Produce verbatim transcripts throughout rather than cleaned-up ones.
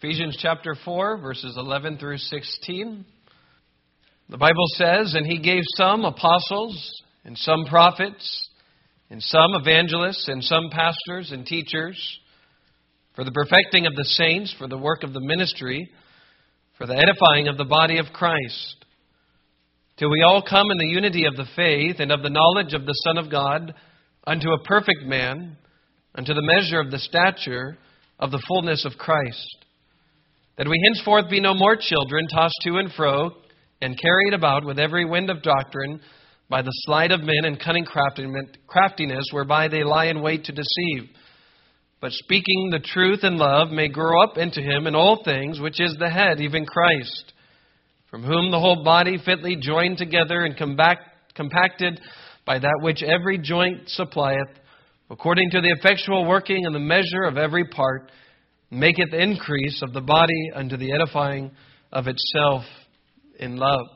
Ephesians chapter four, verses eleven through sixteen. The Bible says, "And he gave some apostles, and some prophets, and some evangelists, and some pastors and teachers, for the perfecting of the saints, for the work of the ministry, for the edifying of the body of Christ, till we all come in the unity of the faith and of the knowledge of the Son of God, unto a perfect man, unto the measure of the stature of the fullness of Christ. That we henceforth be no more children, tossed to and fro, and carried about with every wind of doctrine, by the sleight of men and cunning craftiness, whereby they lie in wait to deceive. But speaking the truth in love, may grow up into him in all things, which is the head, even Christ, from whom the whole body fitly joined together and compact, compacted by that which every joint supplieth, according to the effectual working and the measure of every part, maketh increase of the body unto the edifying of itself in love."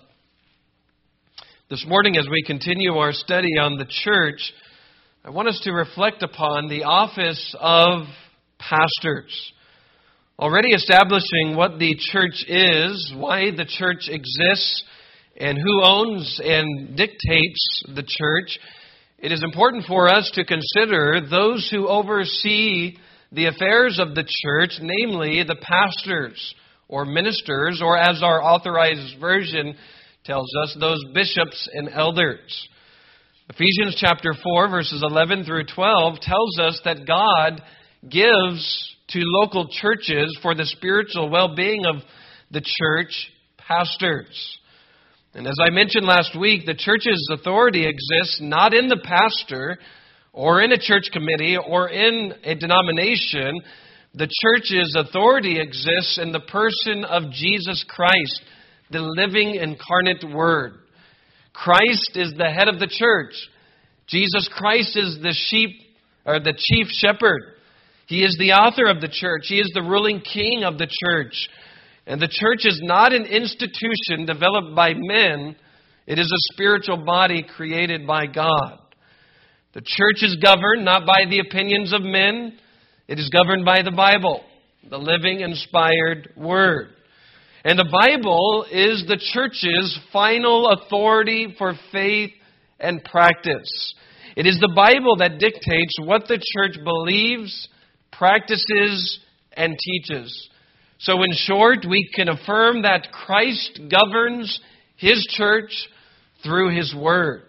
This morning, as we continue our study on the church, I want us to reflect upon the office of pastors. Already establishing what the church is, why the church exists, and who owns and dictates the church, it is important for us to consider those who oversee the affairs of the church, namely the pastors or ministers, or as our authorized version tells us, those bishops and elders. Ephesians chapter four, verses eleven through twelve tells us that God gives to local churches for the spiritual well-being of the church pastors. And as I mentioned last week, the church's authority exists not in the pastor or in a church committee or in a denomination. The church's authority exists in the person of Jesus Christ, the living incarnate Word. Christ is the head of the church. Jesus Christ is the sheep or the chief shepherd. He is the author of the church. He is the ruling king of the church. And the church is not an institution developed by men. It is a spiritual body created by God. The church is governed not by the opinions of men. It is governed by the Bible, the living, inspired Word. And the Bible is the church's final authority for faith and practice. It is the Bible that dictates what the church believes, practices, and teaches. So in short, we can affirm that Christ governs His church through His Word.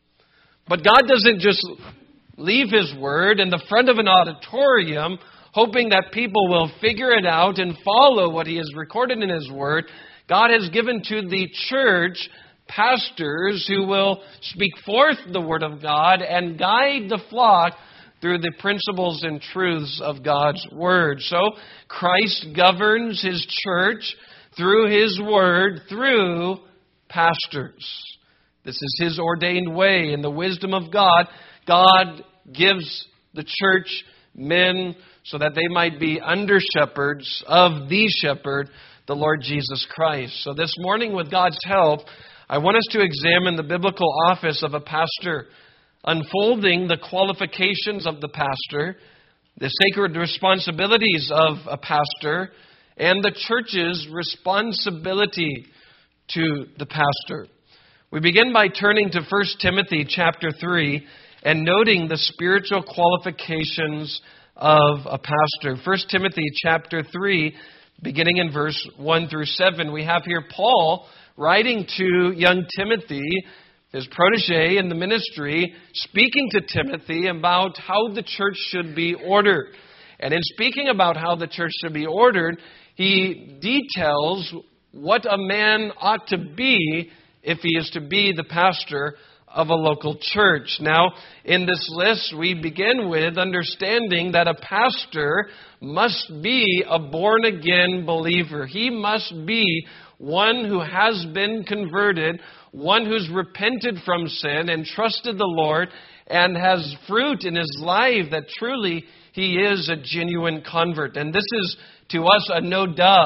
But God doesn't just leave His Word in the front of an auditorium hoping that people will figure it out and follow what He has recorded in His Word. God has given to the church pastors who will speak forth the Word of God and guide the flock through the principles and truths of God's Word. So Christ governs His church through His Word, through pastors. This is His ordained way. In the wisdom of God, God gives the church men so that they might be under-shepherds of the shepherd, the Lord Jesus Christ. So this morning, with God's help, I want us to examine the biblical office of a pastor, unfolding the qualifications of the pastor, the sacred responsibilities of a pastor, and the church's responsibility to the pastor. We begin by turning to First Timothy chapter three and noting the spiritual qualifications of a pastor. First Timothy chapter three, beginning in verse one through seven, we have here Paul writing to young Timothy, his protege in the ministry, speaking to Timothy about how the church should be ordered. And in speaking about how the church should be ordered, he details what a man ought to be if he is to be the pastor of a local church. Now, in this list, we begin with understanding that a pastor must be a born-again believer. He must be one who has been converted, one who's repented from sin and trusted the Lord and has fruit in his life that truly he is a genuine convert. And this is to us a no-duh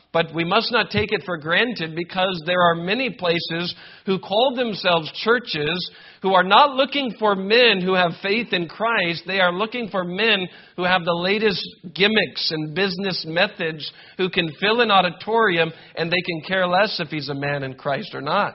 But we must not take it for granted, because there are many places who call themselves churches who are not looking for men who have faith in Christ. They are looking for men who have the latest gimmicks and business methods, who can fill an auditorium and they can care less if he's a man in Christ or not.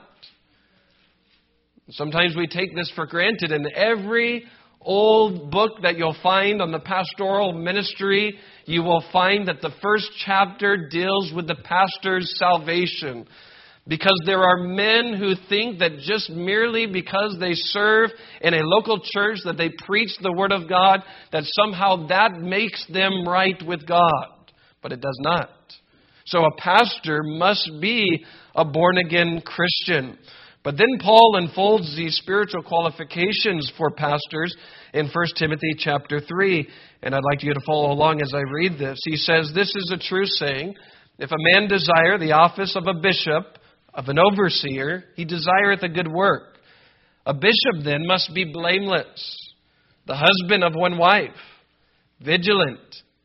Sometimes we take this for granted. In every old book that you'll find on the pastoral ministry, you will find that the first chapter deals with the pastor's salvation. Because there are men who think that just merely because they serve in a local church, that they preach the Word of God, that somehow that makes them right with God. But it does not. So a pastor must be a born-again Christian. But then Paul unfolds these spiritual qualifications for pastors in First Timothy chapter three. And I'd like you to follow along as I read this. He says, "This is a true saying, if a man desire the office of a bishop, of an overseer, he desireth a good work. A bishop then must be blameless, the husband of one wife, vigilant,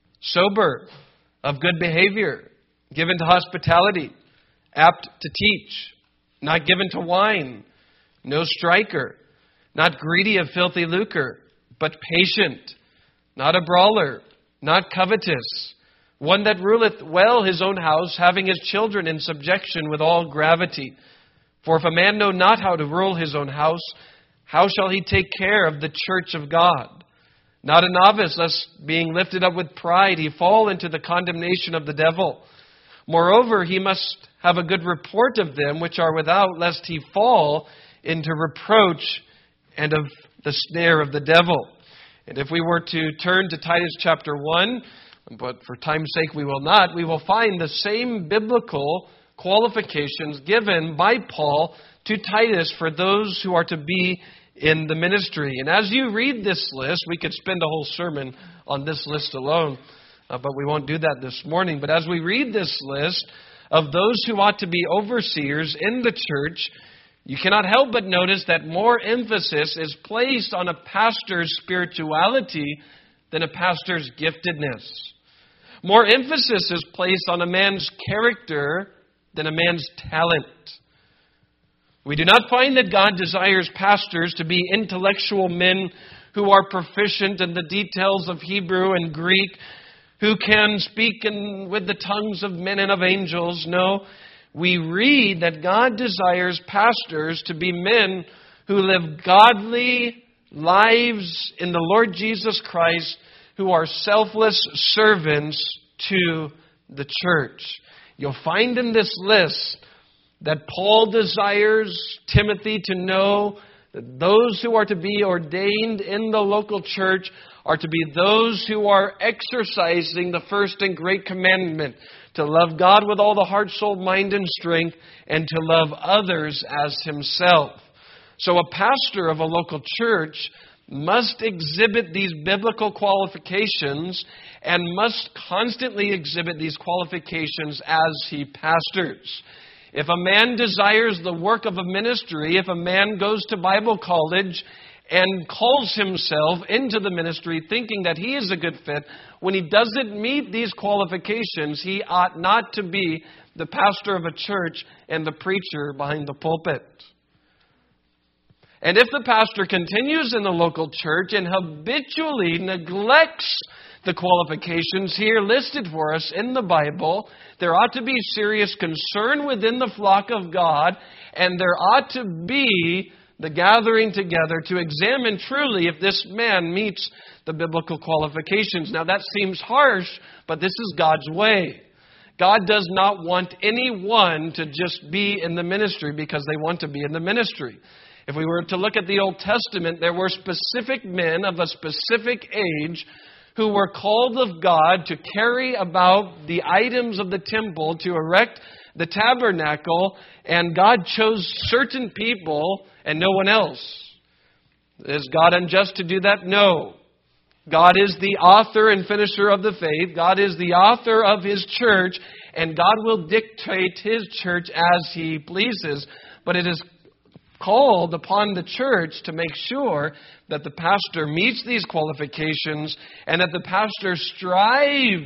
sober, of good behavior, given to hospitality, apt to teach, not given to wine, no striker, not greedy of filthy lucre, but patient, not a brawler, not covetous, one that ruleth well his own house, having his children in subjection with all gravity. For if a man know not how to rule his own house, how shall he take care of the church of God? Not a novice, lest being lifted up with pride, he fall into the condemnation of the devil. Moreover, he must have a good report of them which are without, lest he fall into reproach and of the snare of the devil." And if we were to turn to Titus chapter one, but for time's sake we will not, we will find the same biblical qualifications given by Paul to Titus for those who are to be in the ministry. And as you read this list, we could spend a whole sermon on this list alone, uh, but we won't do that this morning. But as we read this list of those who ought to be overseers in the church, you cannot help but notice that more emphasis is placed on a pastor's spirituality than a pastor's giftedness. More emphasis is placed on a man's character than a man's talent. We do not find that God desires pastors to be intellectual men who are proficient in the details of Hebrew and Greek, who can speak in, with the tongues of men and of angels. No, we read that God desires pastors to be men who live godly lives in the Lord Jesus Christ, who are selfless servants to the church. You'll find in this list that Paul desires Timothy to know that those who are to be ordained in the local church are to be those who are exercising the first and great commandment, to love God with all the heart, soul, mind, and strength, and to love others as himself. So a pastor of a local church must exhibit these biblical qualifications and must constantly exhibit these qualifications as he pastors. If a man desires the work of a ministry, if a man goes to Bible college and calls himself into the ministry thinking that he is a good fit, when he doesn't meet these qualifications, he ought not to be the pastor of a church and the preacher behind the pulpit. And if the pastor continues in the local church and habitually neglects the qualifications here listed for us in the Bible, there ought to be serious concern within the flock of God, and there ought to be the gathering together to examine truly if this man meets the biblical qualifications. Now that seems harsh, but this is God's way. God does not want anyone to just be in the ministry because they want to be in the ministry. If we were to look at the Old Testament, there were specific men of a specific age who were called of God to carry about the items of the temple, to erect the tabernacle, and God chose certain people and no one else. Is God unjust to do that? No. God is the author and finisher of the faith. God is the author of His church, and God will dictate His church as He pleases. But it is called upon the church to make sure that the pastor meets these qualifications and that the pastor strive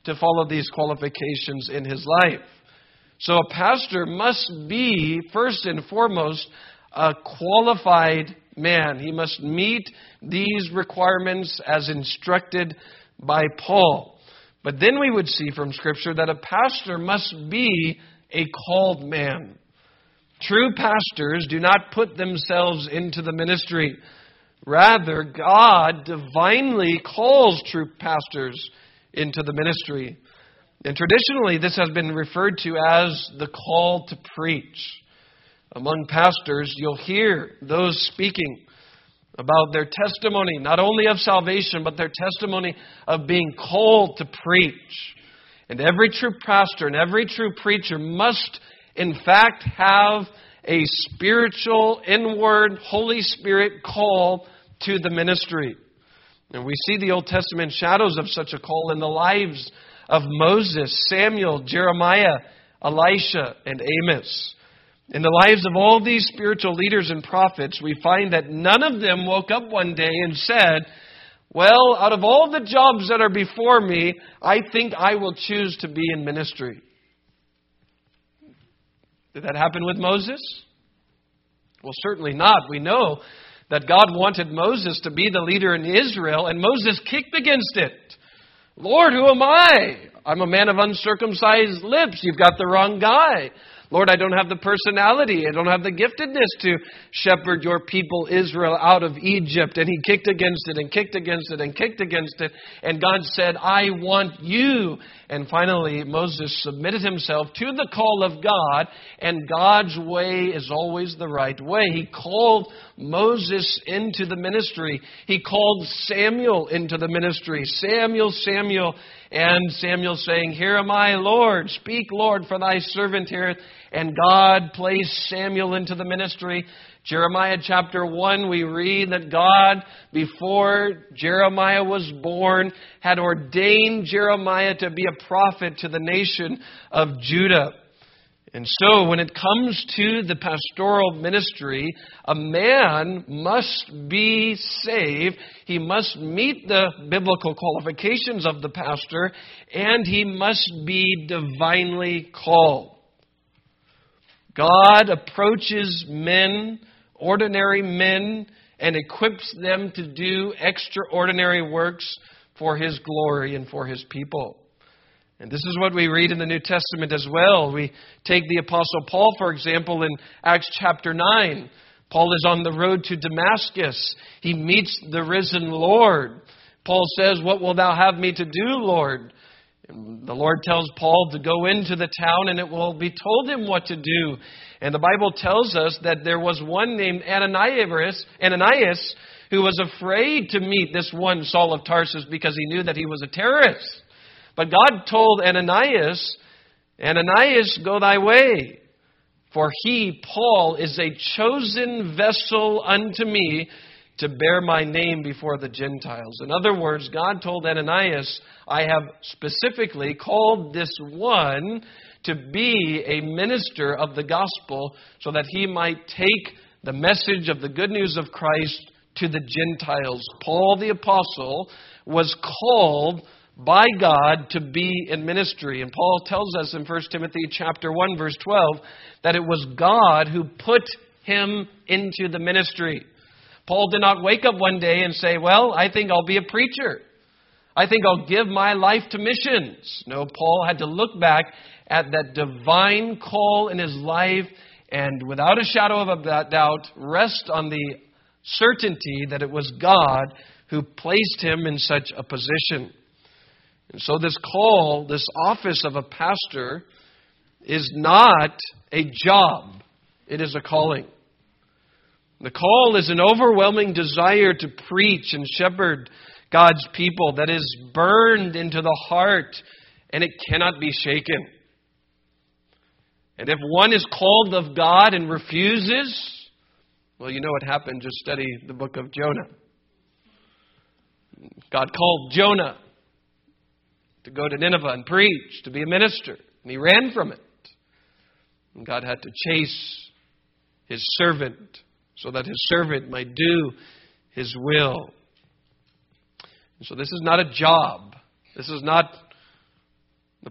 to follow these qualifications in his life. So a pastor must be, first and foremost, a qualified man. He must meet these requirements as instructed by Paul. But then we would see from Scripture that a pastor must be a called man. True pastors do not put themselves into the ministry. Rather, God divinely calls true pastors into the ministry. And traditionally, this has been referred to as the call to preach. Among pastors, you'll hear those speaking about their testimony, not only of salvation, but their testimony of being called to preach. And every true pastor and every true preacher must, in fact, have a spiritual, inward, Holy Spirit call to the ministry. And we see the Old Testament shadows of such a call in the lives of Moses, Samuel, Jeremiah, Elisha, and Amos. In the lives of all these spiritual leaders and prophets, we find that none of them woke up one day and said, well, out of all the jobs that are before me, I think I will choose to be in ministry. Did that happen with Moses? Well, certainly not. We know that God wanted Moses to be the leader in Israel, and Moses kicked against it. Lord, who am I? I'm a man of uncircumcised lips. You've got the wrong guy. Lord, I don't have the personality. I don't have the giftedness to shepherd your people Israel out of Egypt. And he kicked against it and kicked against it and kicked against it. And God said, I want you. And finally, Moses submitted himself to the call of God. And God's way is always the right way. He called Moses into the ministry. He called Samuel into the ministry. Samuel, Samuel. And Samuel saying, here am I, Lord. Speak, Lord, for thy servant heareth. And God placed Samuel into the ministry. Jeremiah chapter one, we read that God, before Jeremiah was born, had ordained Jeremiah to be a prophet to the nation of Judah. And so when it comes to the pastoral ministry, a man must be saved. He must meet the biblical qualifications of the pastor, and he must be divinely called. God approaches men, ordinary men, and equips them to do extraordinary works for His glory and for His people. And this is what we read in the New Testament as well. We take the Apostle Paul, for example, in Acts chapter nine. Paul is on the road to Damascus. He meets the risen Lord. Paul says, what wilt thou have me to do, Lord? And the Lord tells Paul to go into the town and it will be told him what to do. And the Bible tells us that there was one named Ananias, Ananias who was afraid to meet this one Saul of Tarsus because he knew that he was a terrorist. But God told Ananias, Ananias, go thy way. For he, Paul, is a chosen vessel unto me to bear my name before the Gentiles. In other words, God told Ananias, I have specifically called this one to be a minister of the gospel so that he might take the message of the good news of Christ to the Gentiles. Paul the apostle was called by God to be in ministry. And Paul tells us in First Timothy chapter one, verse twelve, that it was God who put him into the ministry. Paul did not wake up one day and say, well, I think I'll be a preacher. I think I'll give my life to missions. No, Paul had to look back at that divine call in his life and without a shadow of a doubt, rest on the certainty that it was God who placed him in such a position. And so this call, this office of a pastor, is not a job. It is a calling. The call is an overwhelming desire to preach and shepherd God's people that is burned into the heart, and it cannot be shaken. And if one is called of God and refuses, well, you know what happened. Just study the book of Jonah. God called Jonah to go to Nineveh and preach, to be a minister. And he ran from it. And God had to chase his servant so that his servant might do his will. And so this is not a job. This is not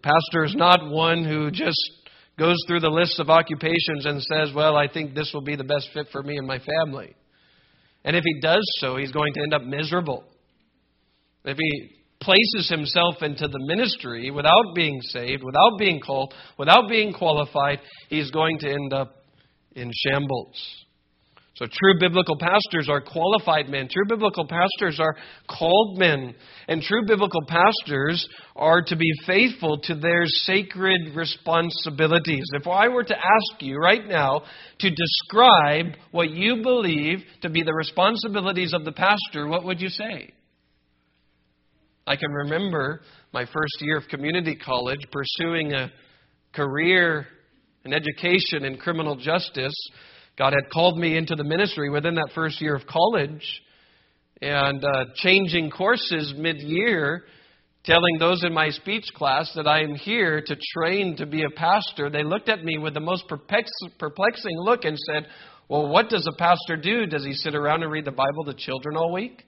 pastor is not one who just goes through the list of occupations and says, well, I think this will be the best fit for me and my family. And if he does so, he's going to end up miserable. If he places himself into the ministry without being saved, without being called, without being qualified, he's going to end up in shambles. So true biblical pastors are qualified men. True biblical pastors are called men. And true biblical pastors are to be faithful to their sacred responsibilities. If I were to ask you right now to describe what you believe to be the responsibilities of the pastor, what would you say? I can remember my first year of community college pursuing a career, an education in criminal justice. God had called me into the ministry within that first year of college, and uh, changing courses mid-year, telling those in my speech class that I am here to train to be a pastor. They looked at me with the most perplex- perplexing look and said, well, what does a pastor do? Does he sit around and read the Bible to children all week?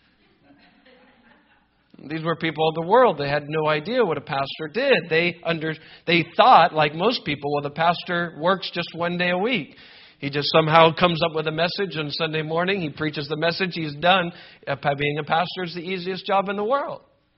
These were people of the world. They had no idea what a pastor did. They under they thought, like most people, well, the pastor works just one day a week. He just somehow comes up with a message on Sunday morning. He preaches the message. He's done. Being a pastor is the easiest job in the world.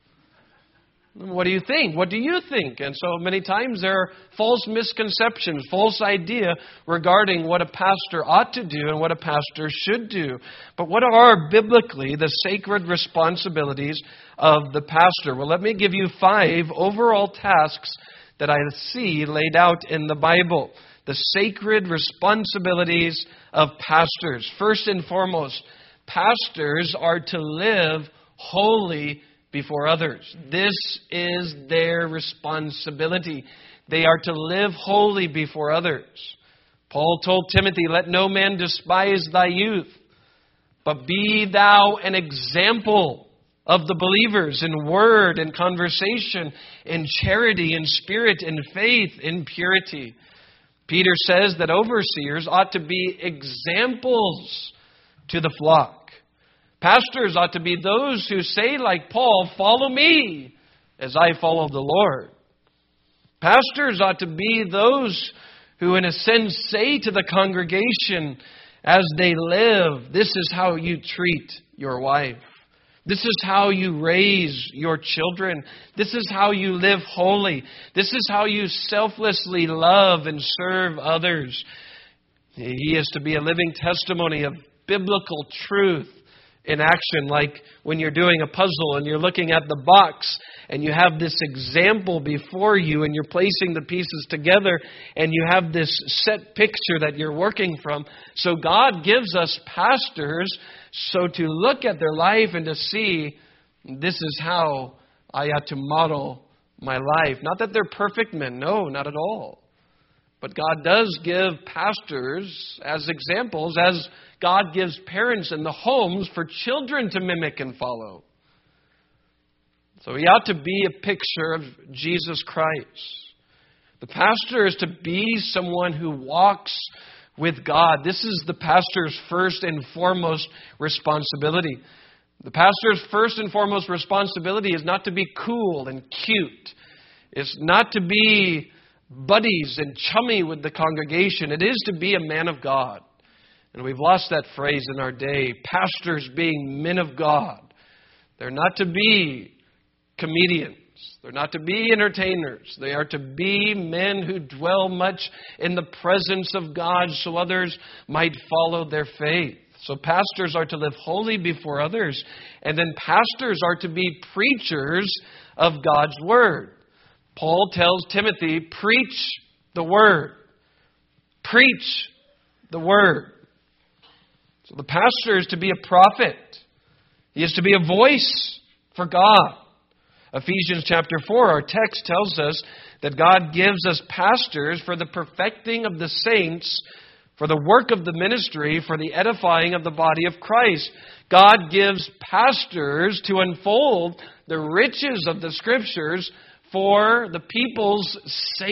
What do you think? What do you think? And so many times there are false misconceptions, false idea regarding what a pastor ought to do and what a pastor should do. But what are biblically the sacred responsibilities of the pastor? Well, let me give you five overall tasks that I see laid out in the Bible. The sacred responsibilities of pastors. First and foremost, pastors are to live holy before others. This is their responsibility. They are to live holy before others. Paul told Timothy, let no man despise thy youth, but be thou an example of the believers in word and conversation, in charity, in spirit, in faith, in purity. Peter says that overseers ought to be examples to the flock. Pastors ought to be those who say, like Paul, follow me as I follow the Lord. Pastors ought to be those who, in a sense, say to the congregation as they live, this is how you treat your wife. This is how you raise your children. This is how you live holy. This is how you selflessly love and serve others. He is to be a living testimony of biblical truth in action, like when you're doing a puzzle and you're looking at the box and you have this example before you and you're placing the pieces together and you have this set picture that you're working from. So God gives us pastors so to look at their life and to see, this is how I ought to model my life. Not that they're perfect men. No, not at all. But God does give pastors as examples, as God gives parents in the homes for children to mimic and follow. So he ought to be a picture of Jesus Christ. The pastor is to be someone who walks with God. This is the pastor's first and foremost responsibility. The pastor's first and foremost responsibility is not to be cool and cute. It's not to be buddies and chummy with the congregation. It is to be a man of God. And we've lost that phrase in our day. Pastors being men of God. They're not to be comedians. They're not to be entertainers. They are to be men who dwell much in the presence of God so others might follow their faith. So pastors are to live holy before others. And then pastors are to be preachers of God's word. Paul tells Timothy, preach the word. Preach the word. So the pastor is to be a prophet. He is to be a voice for God. Ephesians chapter four, our text tells us that God gives us pastors for the perfecting of the saints, for the work of the ministry, for the edifying of the body of Christ. God gives pastors to unfold the riches of the Scriptures for the people's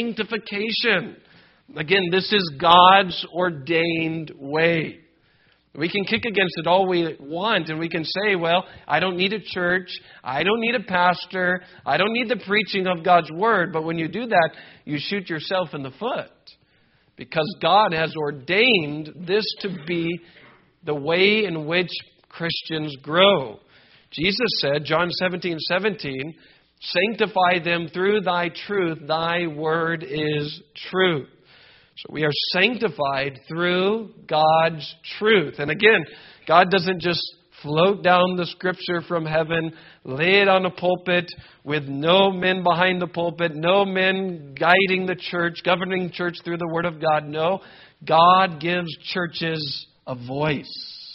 sanctification. Again, this is God's ordained way. We can kick against it all we want, and we can say, well, I don't need a church, I don't need a pastor, I don't need the preaching of God's Word. But when you do that, you shoot yourself in the foot. Because God has ordained this to be the way in which Christians grow. Jesus said, John seventeen seventeen, sanctify them through thy truth, thy word is truth. So we are sanctified through God's truth. And again, God doesn't just float down the Scripture from heaven, lay it on a pulpit with no men behind the pulpit, no men guiding the church, governing church through the Word of God. No, God gives churches a voice.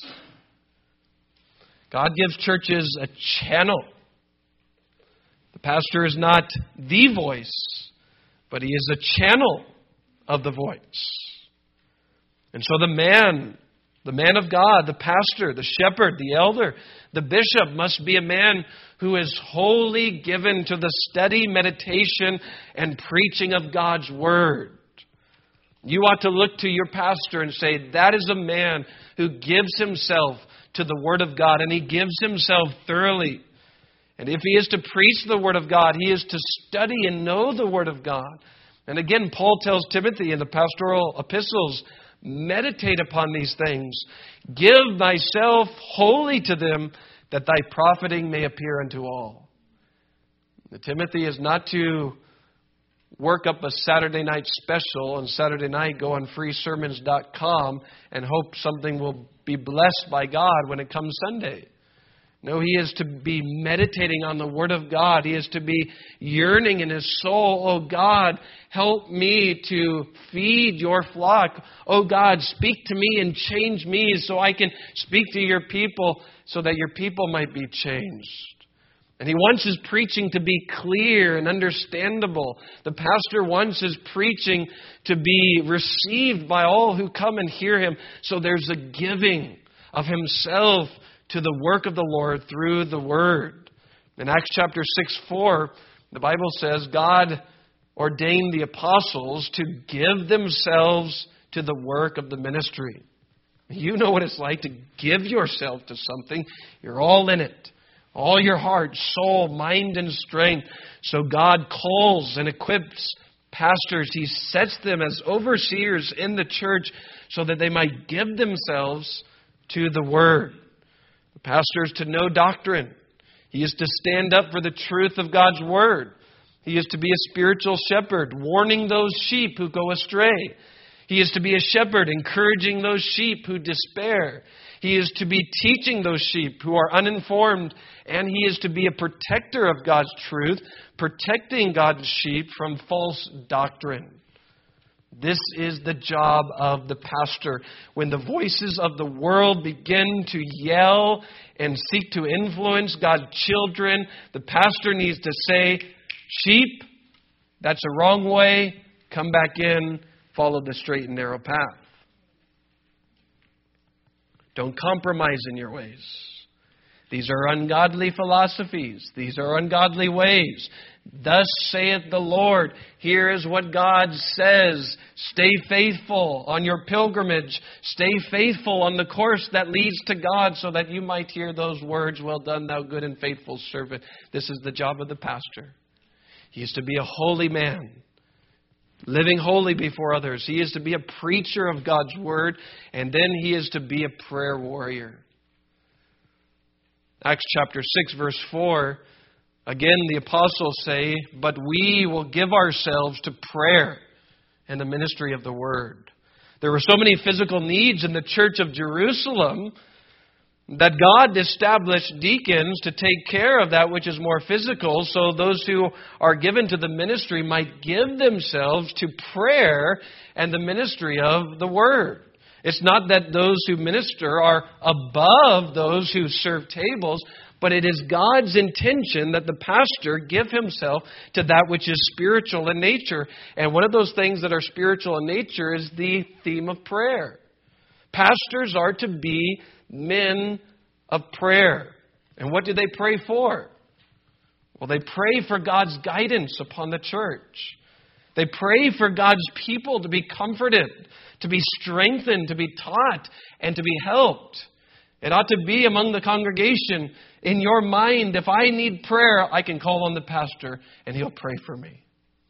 God gives churches a channel. The pastor is not the voice, but he is a channel of the voice. And so the man, the man of God, the pastor, the shepherd, the elder, the bishop must be a man who is wholly given to the steady meditation and preaching of God's Word. You ought to look to your pastor and say, that is a man who gives himself to the Word of God, and he gives himself thoroughly. And if he is to preach the Word of God, he is to study and know the Word of God. And again, Paul tells Timothy in the pastoral epistles, meditate upon these things. Give thyself wholly to them, that thy profiting may appear unto all. Timothy is not to work up a Saturday night special and Saturday night go on free sermons dot com and hope something will be blessed by God when it comes Sunday. No, he is to be meditating on the Word of God. He is to be yearning in his soul, oh God, help me to feed your flock. Oh God, speak to me and change me so I can speak to your people so that your people might be changed. And he wants his preaching to be clear and understandable. The pastor wants his preaching to be received by all who come and hear him. So there's a giving of himself to the work of the Lord through the Word. In Acts chapter six four, the Bible says God ordained the apostles to give themselves to the work of the ministry. You know what it's like to give yourself to something. You're all in it. All your heart, soul, mind, and strength. So God calls and equips pastors. He sets them as overseers in the church so that they might give themselves to the Word. The pastor is to know doctrine. He is to stand up for the truth of God's Word. He is to be a spiritual shepherd, warning those sheep who go astray. He is to be a shepherd, encouraging those sheep who despair. He is to be teaching those sheep who are uninformed. And he is to be a protector of God's truth, protecting God's sheep from false doctrine. This is the job of the pastor. When the voices of the world begin to yell and seek to influence God's children, the pastor needs to say, sheep, that's a wrong way. Come back in. Follow the straight and narrow path. Don't compromise in your ways. These are ungodly philosophies. These are ungodly ways. Thus saith the Lord. Here is what God says. Stay faithful on your pilgrimage. Stay faithful on the course that leads to God so that you might hear those words, well done, thou good and faithful servant. This is the job of the pastor. He is to be a holy man, living holy before others. He is to be a preacher of God's Word, and then he is to be a prayer warrior. Acts chapter six, verse four, again the apostles say, but we will give ourselves to prayer and the ministry of the Word. There were so many physical needs in the church of Jerusalem that God established deacons to take care of that which is more physical, so those who are given to the ministry might give themselves to prayer and the ministry of the Word. It's not that those who minister are above those who serve tables, but it is God's intention that the pastor give himself to that which is spiritual in nature. And one of those things that are spiritual in nature is the theme of prayer. Pastors are to be men of prayer. And what do they pray for? Well, they pray for God's guidance upon the church. They pray for God's people to be comforted, to be strengthened, to be taught, and to be helped. It ought to be among the congregation in your mind, if I need prayer, I can call on the pastor and he'll pray for me.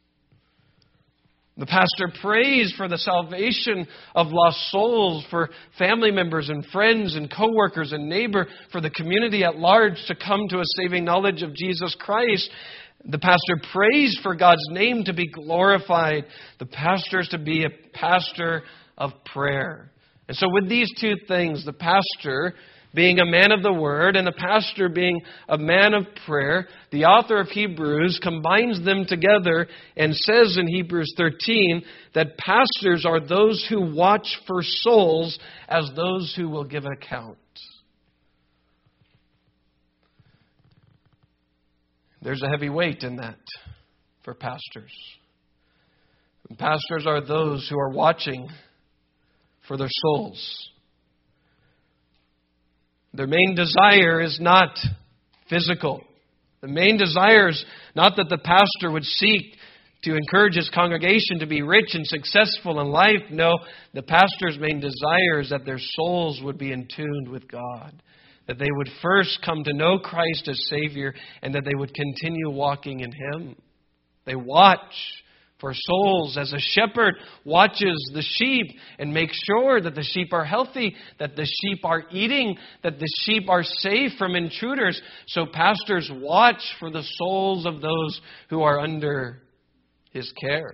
The pastor prays for the salvation of lost souls, for family members and friends and co-workers and neighbor, for the community at large to come to a saving knowledge of Jesus Christ. The pastor prays for God's name to be glorified. The pastor is to be a pastor of prayer. And so with these two things, the pastor being a man of the Word and the pastor being a man of prayer, the author of Hebrews combines them together and says in Hebrews thirteen that pastors are those who watch for souls as those who will give account. There's a heavy weight in that for pastors. And pastors are those who are watching for their souls. Their main desire is not physical. The main desire is not that the pastor would seek to encourage his congregation to be rich and successful in life. No, the pastor's main desire is that their souls would be in tune with God. That they would first come to know Christ as Savior and that they would continue walking in Him. They watch for souls as a shepherd watches the sheep and makes sure that the sheep are healthy, that the sheep are eating, that the sheep are safe from intruders. So pastors watch for the souls of those who are under his care.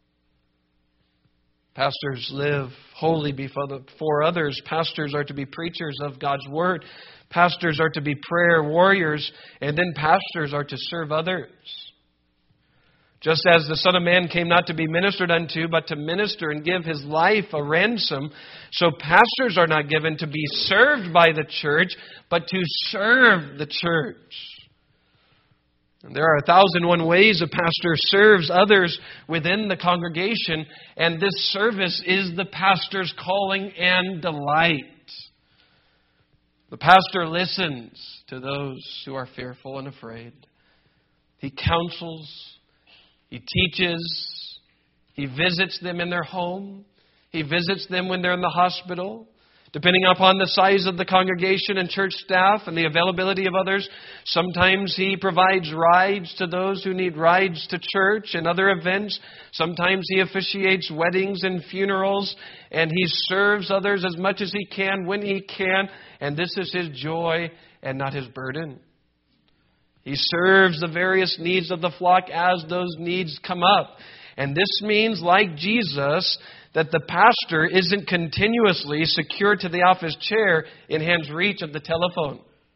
Pastors live holy before others. Pastors are to be preachers of God's Word. Pastors are to be prayer warriors. And then pastors are to serve others. Just as the Son of Man came not to be ministered unto, but to minister and give His life a ransom, so pastors are not given to be served by the church, but to serve the church. And there are a thousand and one ways a pastor serves others within the congregation, and this service is the pastor's calling and delight. The pastor listens to those who are fearful and afraid. He counsels. He teaches. He visits them in their home. He visits them when they're in the hospital. Depending upon the size of the congregation and church staff and the availability of others, sometimes he provides rides to those who need rides to church and other events. Sometimes he officiates weddings and funerals, and he serves others as much as he can when he can. And this is his joy and not his burden. He serves the various needs of the flock as those needs come up. And this means, like Jesus, that the pastor isn't continuously secured to the office chair in hand's reach of the telephone.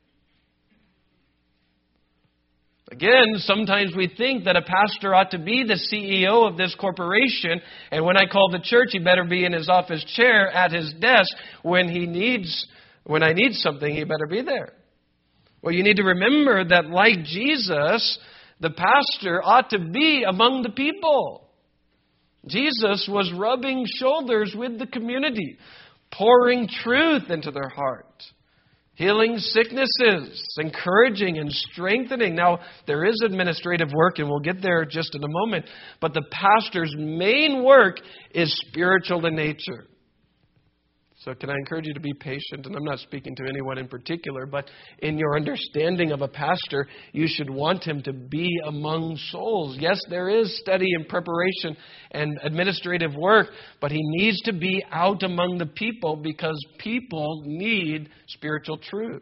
Again, sometimes we think that a pastor ought to be the C E O of this corporation, and when I call the church, he better be in his office chair at his desk. When he needs, when I need something, he better be there. Well, you need to remember that, like Jesus, the pastor ought to be among the people. Jesus was rubbing shoulders with the community, pouring truth into their heart, healing sicknesses, encouraging and strengthening. Now, there is administrative work, and we'll get there just in a moment, but the pastor's main work is spiritual in nature. So can I encourage you to be patient? And I'm not speaking to anyone in particular, but in your understanding of a pastor, you should want him to be among souls. Yes, there is study and preparation and administrative work, but he needs to be out among the people because people need spiritual truth.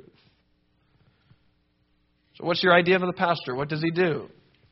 So what's your idea of the pastor? What does he do?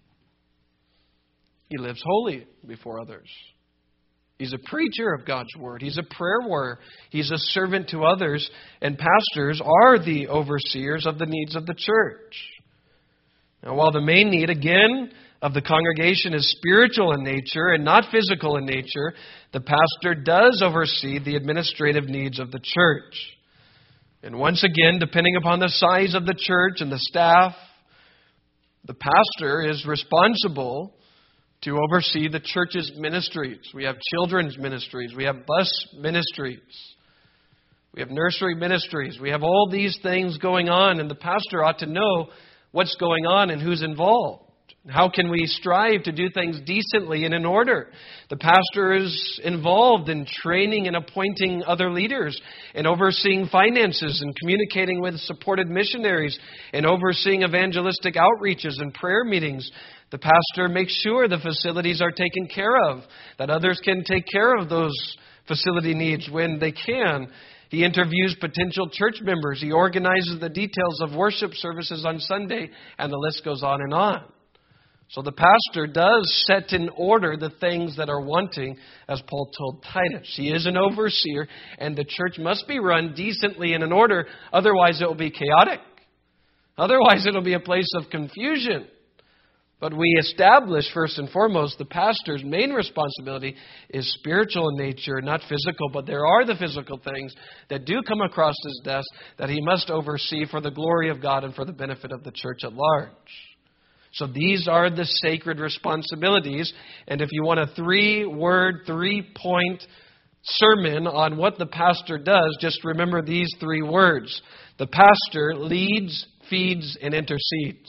He lives holy before others. He's a preacher of God's Word. He's a prayer warrior. He's a servant to others. And pastors are the overseers of the needs of the church. Now, while the main need, again, of the congregation is spiritual in nature and not physical in nature, the pastor does oversee the administrative needs of the church. And once again, depending upon the size of the church and the staff, the pastor is responsible to oversee the church's ministries. We have children's ministries. We have bus ministries. We have nursery ministries. We have all these things going on, and the pastor ought to know what's going on and who's involved. How can we strive to do things decently and in order? The pastor is involved in training and appointing other leaders, and overseeing finances, and communicating with supported missionaries, and overseeing evangelistic outreaches and prayer meetings. The pastor makes sure the facilities are taken care of, that others can take care of those facility needs when they can. He interviews potential church members. He organizes the details of worship services on Sunday, and the list goes on and on. So the pastor does set in order the things that are wanting, as Paul told Titus. He is an overseer, and the church must be run decently and in order. Otherwise, it will be chaotic. Otherwise, it will be a place of confusion. But we establish, first and foremost, the pastor's main responsibility is spiritual in nature, not physical. But there are the physical things that do come across his desk that he must oversee for the glory of God and for the benefit of the church at large. So these are the sacred responsibilities. And if you want a three-word, three-point sermon on what the pastor does, just remember these three words. The pastor leads, feeds, and intercedes.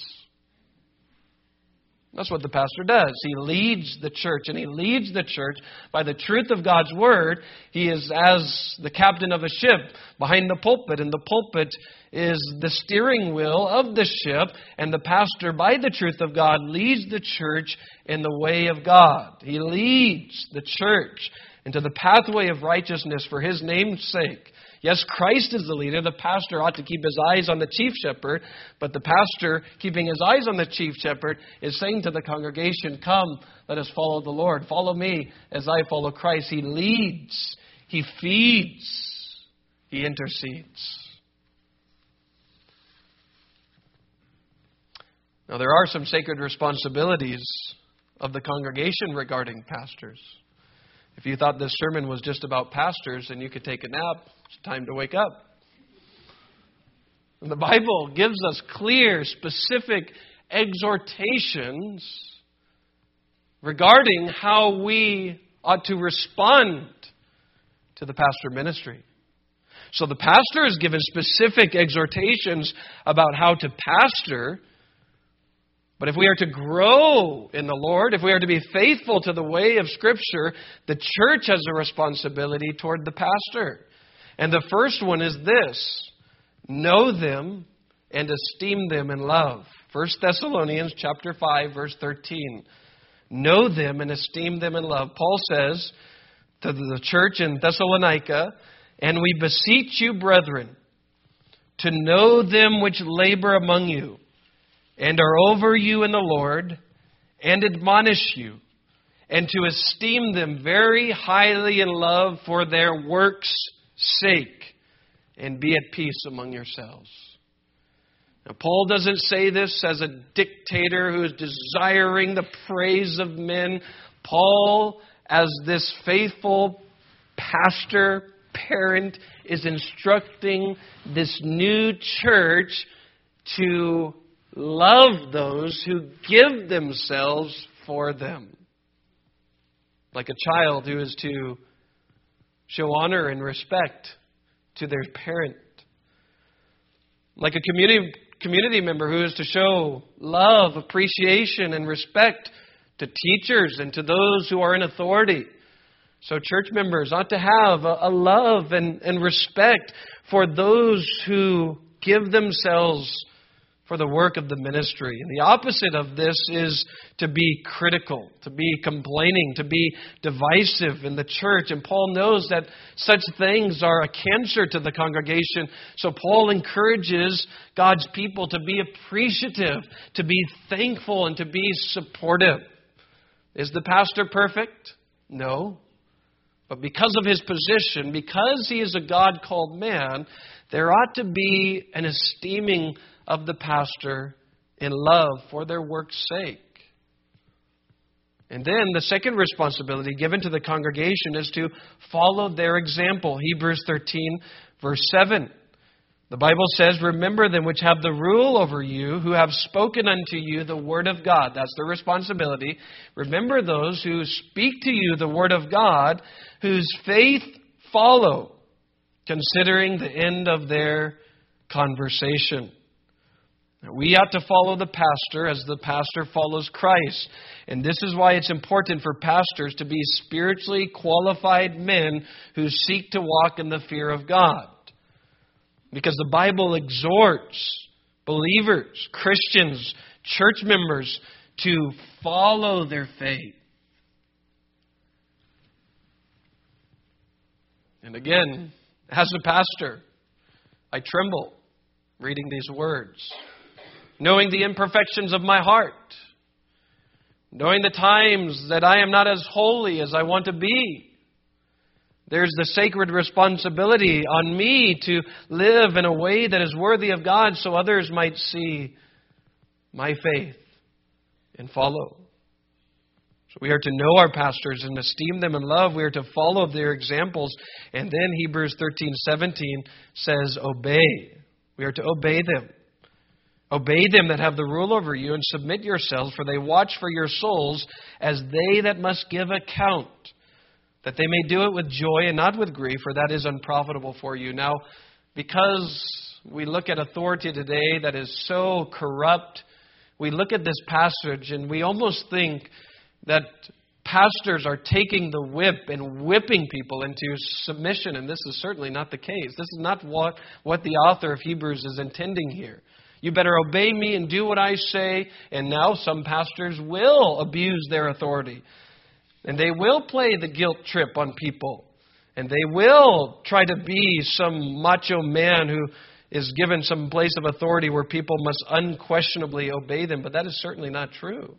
That's what the pastor does. He leads the church, and he leads the church by the truth of God's Word. He is as the captain of a ship behind the pulpit, and the pulpit is the steering wheel of the ship, and the pastor, by the truth of God, leads the church in the way of God. He leads the church into the pathway of righteousness for His name's sake. Yes, Christ is the leader. The pastor ought to keep his eyes on the chief shepherd. But the pastor, keeping his eyes on the chief shepherd, is saying to the congregation, come, let us follow the Lord. Follow me as I follow Christ. He leads. He feeds. He intercedes. Now, there are some sacred responsibilities of the congregation regarding pastors. If you thought this sermon was just about pastors and you could take a nap, it's time to wake up. And the Bible gives us clear, specific exhortations regarding how we ought to respond to the pastor ministry. So the pastor is given specific exhortations about how to pastor. But if we are to grow in the Lord, if we are to be faithful to the way of Scripture, the church has a responsibility toward the pastor. And the first one is this: know them and esteem them in love. First Thessalonians chapter five, verse thirteen. Know them and esteem them in love. Paul says to the church in Thessalonica, and we beseech you, brethren, to know them which labor among you, and are over you in the Lord, and admonish you, and to esteem them very highly in love for their works' sake, and be at peace among yourselves. Now, Paul doesn't say this as a dictator who is desiring the praise of men. Paul, as this faithful pastor, parent, is instructing this new church to love those who give themselves for them. Like a child who is to show honor and respect to their parent. Like a community community member who is to show love, appreciation, and respect to teachers and to those who are in authority. So church members ought to have a, a love and, and respect for those who give themselves for the work of the ministry. And the opposite of this is to be critical, to be complaining, to be divisive in the church. And Paul knows that such things are a cancer to the congregation. So Paul encourages God's people to be appreciative, to be thankful, and to be supportive. Is the pastor perfect? No. But because of his position, because he is a God-called man, there ought to be an esteeming of the pastor in love for their work's sake. And then the second responsibility given to the congregation is to follow their example. Hebrews thirteen, verse seven. The Bible says, remember them which have the rule over you, who have spoken unto you the word of God. That's the responsibility. Remember those who speak to you the word of God, whose faith follow, considering the end of their conversation. We ought to follow the pastor as the pastor follows Christ. And this is why it's important for pastors to be spiritually qualified men who seek to walk in the fear of God. Because the Bible exhorts believers, Christians, church members to follow their faith. And again, as a pastor, I tremble reading these words, knowing the imperfections of my heart, knowing the times that I am not as holy as I want to be. There's the sacred responsibility on me to live in a way that is worthy of God so others might see my faith and follow. So we are to know our pastors and esteem them in love. We are to follow their examples. And then Hebrews thirteen seventeen says, obey. We are to obey them. Obey them that have the rule over you and submit yourselves, for they watch for your souls as they that must give account, that they may do it with joy and not with grief, for that is unprofitable for you. Now, because we look at authority today that is so corrupt, we look at this passage and we almost think that pastors are taking the whip and whipping people into submission, and this is certainly not the case. This is not what, what the author of Hebrews is intending here. You better obey me and do what I say, and now some pastors will abuse their authority. And they will play the guilt trip on people. And they will try to be some macho man who is given some place of authority where people must unquestionably obey them. But that is certainly not true.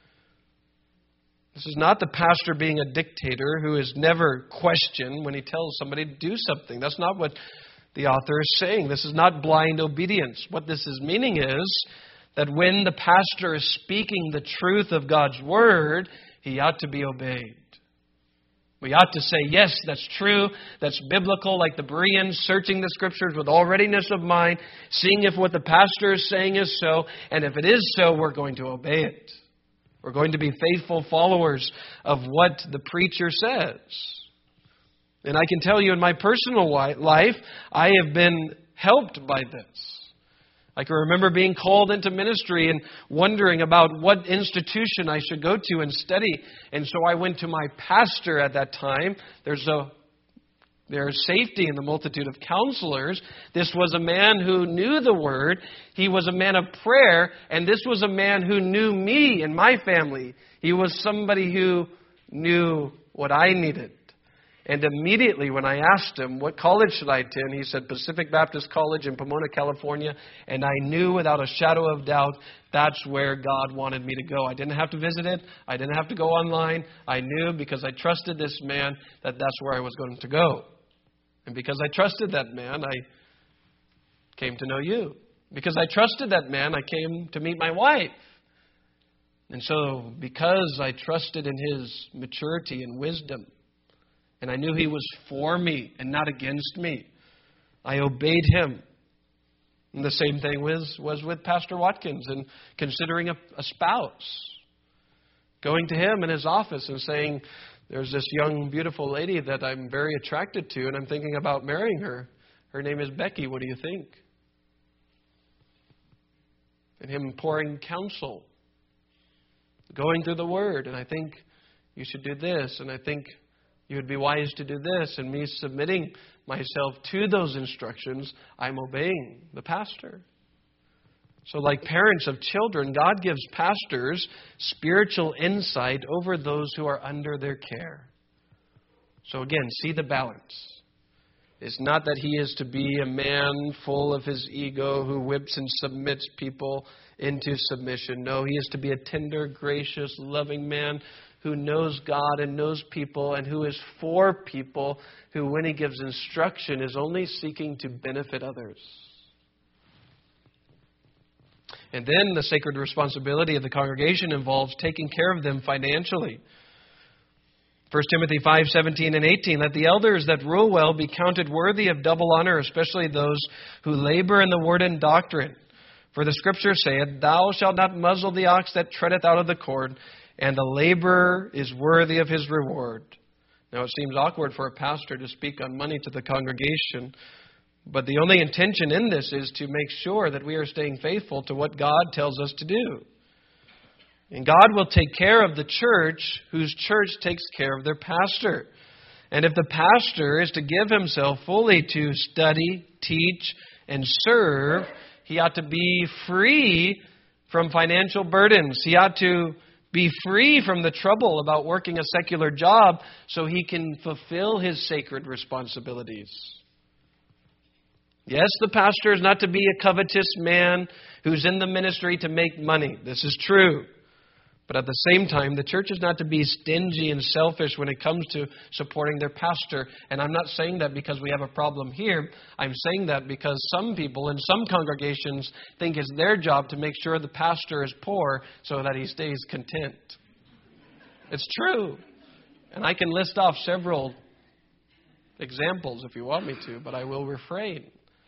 This is not the pastor being a dictator who is never questioned when he tells somebody to do something. That's not what the author is saying. This is not blind obedience. What this is meaning is that when the pastor is speaking the truth of God's word, he ought to be obeyed. We ought to say, yes, that's true, that's biblical, like the Bereans, searching the Scriptures with all readiness of mind, seeing if what the pastor is saying is so, and if it is so, we're going to obey it. We're going to be faithful followers of what the preacher says. And I can tell you in my personal life, I have been helped by this. I can remember being called into ministry and wondering about what institution I should go to and study. And so I went to my pastor at that time. There's a there's safety in the multitude of counselors. This was a man who knew the word. He was a man of prayer. And this was a man who knew me and my family. He was somebody who knew what I needed. And immediately when I asked him, what college should I attend? He said, Pacific Baptist College in Pomona, California. And I knew without a shadow of doubt, that's where God wanted me to go. I didn't have to visit it. I didn't have to go online. I knew because I trusted this man that that's where I was going to go. And because I trusted that man, I came to know you. Because I trusted that man, I came to meet my wife. And so because I trusted in his maturity and wisdom, and I knew he was for me and not against me, I obeyed him. And the same thing was, was with Pastor Watkins and considering a, a spouse. Going to him in his office and saying, there's this young, beautiful lady that I'm very attracted to, and I'm thinking about marrying her. Her name is Becky. What do you think? And him pouring counsel. Going through the Word. And I think you should do this. And I think you would be wise to do this. And me submitting myself to those instructions, I'm obeying the pastor. So like parents of children, God gives pastors spiritual insight over those who are under their care. So again, see the balance. It's not that he is to be a man full of his ego who whips and submits people into submission. No, he is to be a tender, gracious, loving man who knows God and knows people and who is for people, who when he gives instruction is only seeking to benefit others. And then the sacred responsibility of the congregation involves taking care of them financially. First Timothy five, seventeen and eighteen, let the elders that rule well be counted worthy of double honor, especially those who labor in the word and doctrine. For the Scripture saith, thou shalt not muzzle the ox that treadeth out of the cord, and the laborer is worthy of his reward. Now it seems awkward for a pastor to speak on money to the congregation, But the only intention in this is to make sure that we are staying faithful to what God tells us to do. And God will take care of the church whose church takes care of their pastor. And if the pastor is to give himself fully to study, teach, and serve, he ought to be free from financial burdens. He ought to be free from the trouble about working a secular job so he can fulfill his sacred responsibilities. Yes, the pastor is not to be a covetous man who's in the ministry to make money. This is true. But at the same time, the church is not to be stingy and selfish when it comes to supporting their pastor. And I'm not saying that because we have a problem here. I'm saying that because some people in some congregations think it's their job to make sure the pastor is poor so that he stays content. It's true. And I can list off several examples if you want me to, but I will refrain.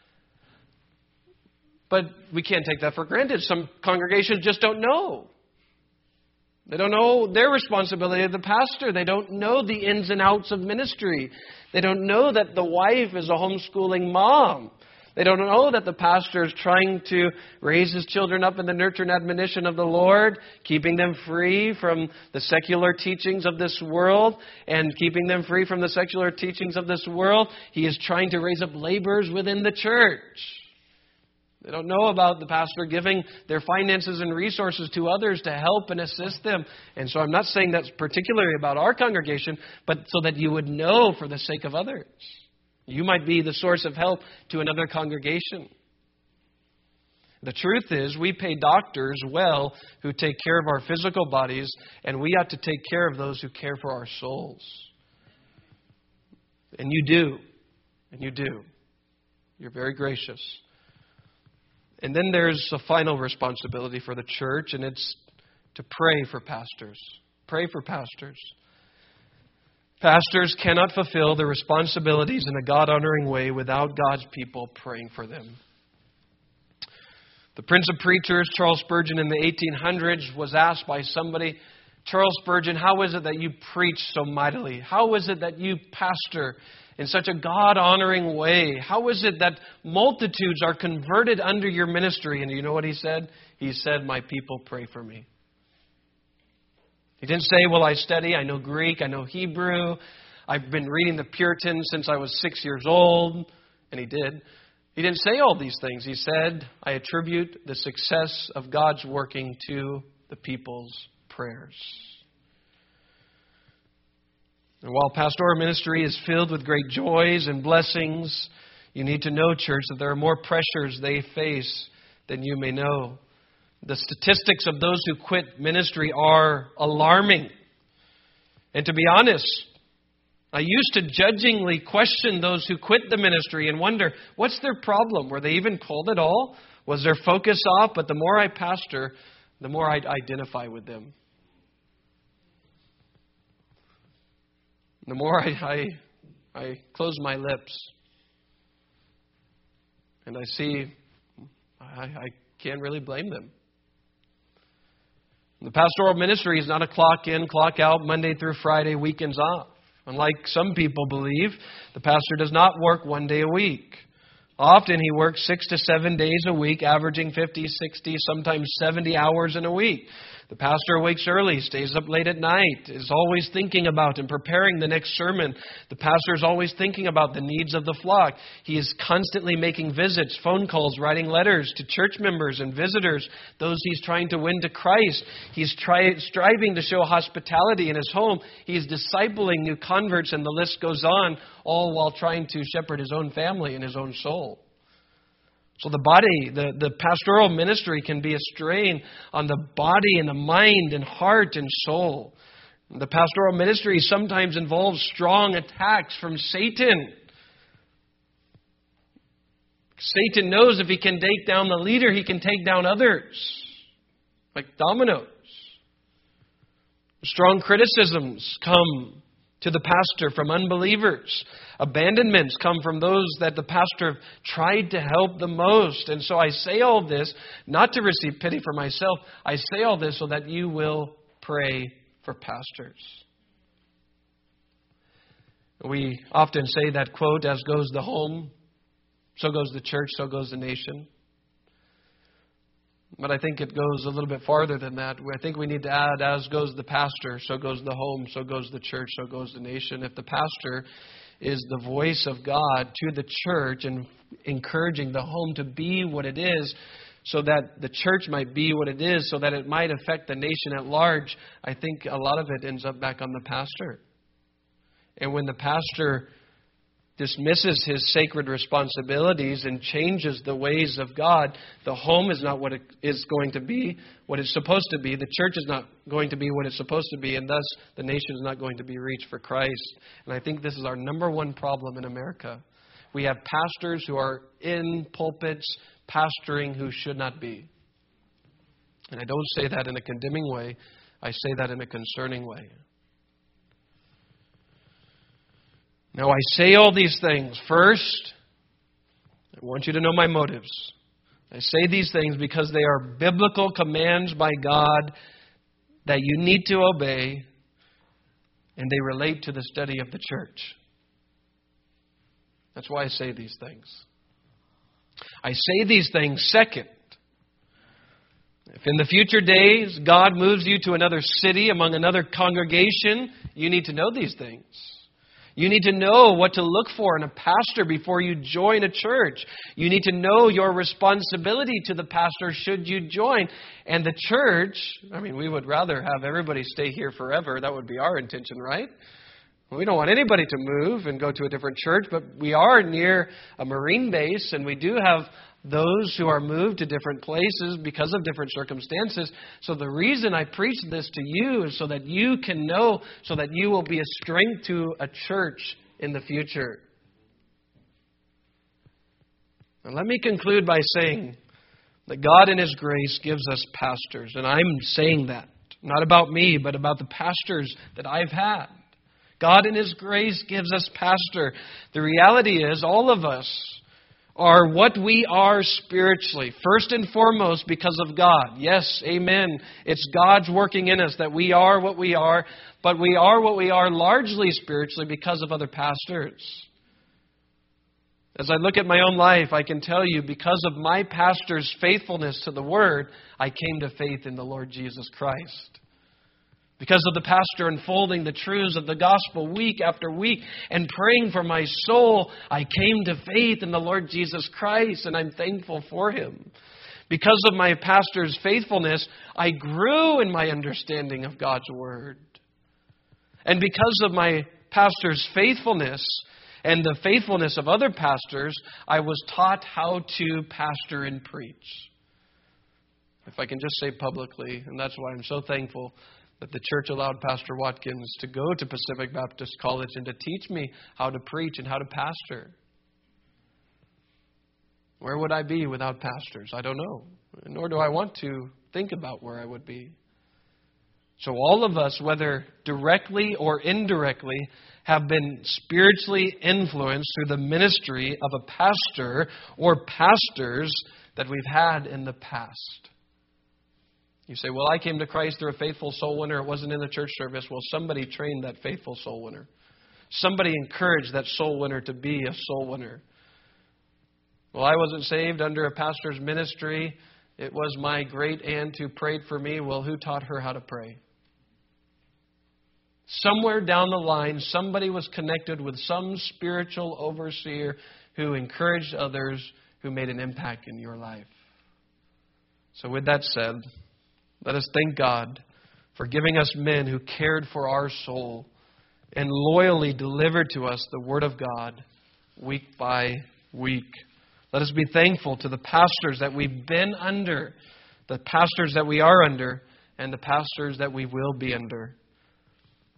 But we can't take that for granted. Some congregations just don't know. They don't know their responsibility as the pastor. They don't know the ins and outs of ministry. They don't know that the wife is a homeschooling mom. They don't know that the pastor is trying to raise his children up in the nurture and admonition of the Lord, keeping them free from the secular teachings of this world, and keeping them free from the secular teachings of this world. He is trying to raise up laborers within the church. They don't know about the pastor giving their finances and resources to others to help and assist them. And so I'm not saying that's particularly about our congregation, but so that you would know for the sake of others. You might be the source of help to another congregation. The truth is, we pay doctors well who take care of our physical bodies, and we ought to take care of those who care for our souls. And you do. And you do. You're very gracious. And then there's a final responsibility for the church, and it's to pray for pastors. Pray for pastors. Pastors cannot fulfill their responsibilities in a God-honoring way without God's people praying for them. The Prince of Preachers, Charles Spurgeon, in the eighteen hundreds was asked by somebody, Charles Spurgeon, how is it that you preach so mightily? How is it that you pastor in such a God-honoring way? How is it that multitudes are converted under your ministry? And you know what he said? He said, my people pray for me. He didn't say, well, I study, I know Greek, I know Hebrew, I've been reading the Puritans since I was six years old. And he did. He didn't say all these things. He said, I attribute the success of God's working to the people's prayers. And while pastoral ministry is filled with great joys and blessings, you need to know, church, that there are more pressures they face than you may know. The statistics of those who quit ministry are alarming. And to be honest, I used to judgingly question those who quit the ministry and wonder, what's their problem? Were they even called at all? Was their focus off? But the more I pastor, the more I identify with them. The more I, I, I close my lips and I see, I, I can't really blame them. The pastoral ministry is not a clock in, clock out, Monday through Friday, weekends off. Unlike some people believe, the pastor does not work one day a week. Often he works six to seven days a week, averaging fifty, sixty, sometimes seventy hours in a week. The pastor wakes early, stays up late at night, is always thinking about and preparing the next sermon. The pastor is always thinking about the needs of the flock. He is constantly making visits, phone calls, writing letters to church members and visitors, those he's trying to win to Christ. He's try, striving to show hospitality in his home. He's discipling new converts, and the list goes on, all while trying to shepherd his own family and his own soul. So the body, the, the pastoral ministry can be a strain on the body and the mind and heart and soul. The pastoral ministry sometimes involves strong attacks from Satan. Satan knows if he can take down the leader, he can take down others, like dominoes. Strong criticisms come to the pastor from unbelievers. Abandonments come from those that the pastor tried to help the most. And so I say all this not to receive pity for myself. I say all this so that you will pray for pastors. We often say that quote, as goes the home, So goes the church, so goes the nation. But I think it goes a little bit farther than that. I think we need to add, as goes the pastor, so goes the home, so goes the church, so goes the nation. If the pastor is the voice of God to the church and encouraging the home to be what it is, so that the church might be what it is, so that it might affect the nation at large, I think a lot of it ends up back on the pastor. And when the pastor dismisses his sacred responsibilities and changes the ways of God, the home is not what it is going to be, what it's supposed to be. The church is not going to be what it's supposed to be, and thus the nation is not going to be reached for Christ. And I think this is our number one problem in America. We have pastors who are in pulpits pastoring who should not be. And I don't say that in a condemning way. I say that in a concerning way. Now, I say all these things. First, I want you to know my motives. I say these things because they are biblical commands by God that you need to obey, and they relate to the study of the church. That's why I say these things. I say these things second. If in the future days God moves you to another city among another congregation, you need to know these things. You need to know what to look for in a pastor before you join a church. You need to know your responsibility to the pastor should you join. And the church, I mean, we would rather have everybody stay here forever. That would be our intention, right? We don't want anybody to move and go to a different church, but we are near a Marine base, and we do have those who are moved to different places because of different circumstances. So the reason I preach this to you is so that you can know, so that you will be a strength to a church in the future. And let me conclude by saying that God in His grace gives us pastors. And I'm saying that, not about me, but about the pastors that I've had. God in His grace gives us pastor. The reality is all of us are what we are spiritually. First and foremost because of God. Yes, amen. It's God's working in us that we are what we are. But we are what we are largely spiritually because of other pastors. As I look at my own life, I can tell you because of my pastor's faithfulness to the Word, I came to faith in the Lord Jesus Christ. Because of the pastor unfolding the truths of the gospel week after week and praying for my soul, I came to faith in the Lord Jesus Christ, and I'm thankful for Him. Because of my pastor's faithfulness, I grew in my understanding of God's Word. And because of my pastor's faithfulness and the faithfulness of other pastors, I was taught how to pastor and preach. If I can just say publicly, and that's why I'm so thankful that the church allowed Pastor Watkins to go to Pacific Baptist College and to teach me how to preach and how to pastor. Where would I be without pastors? I don't know. Nor do I want to think about where I would be. So all of us, whether directly or indirectly, have been spiritually influenced through the ministry of a pastor or pastors that we've had in the past. You say, well, I came to Christ through a faithful soul winner. It wasn't in the church service. Well, somebody trained that faithful soul winner. Somebody encouraged that soul winner to be a soul winner. Well, I wasn't saved under a pastor's ministry. It was my great aunt who prayed for me. Well, who taught her how to pray? Somewhere down the line, somebody was connected with some spiritual overseer who encouraged others, who made an impact in your life. So with that said, let us thank God for giving us men who cared for our soul and loyally delivered to us the Word of God week by week. Let us be thankful to the pastors that we've been under, the pastors that we are under, and the pastors that we will be under.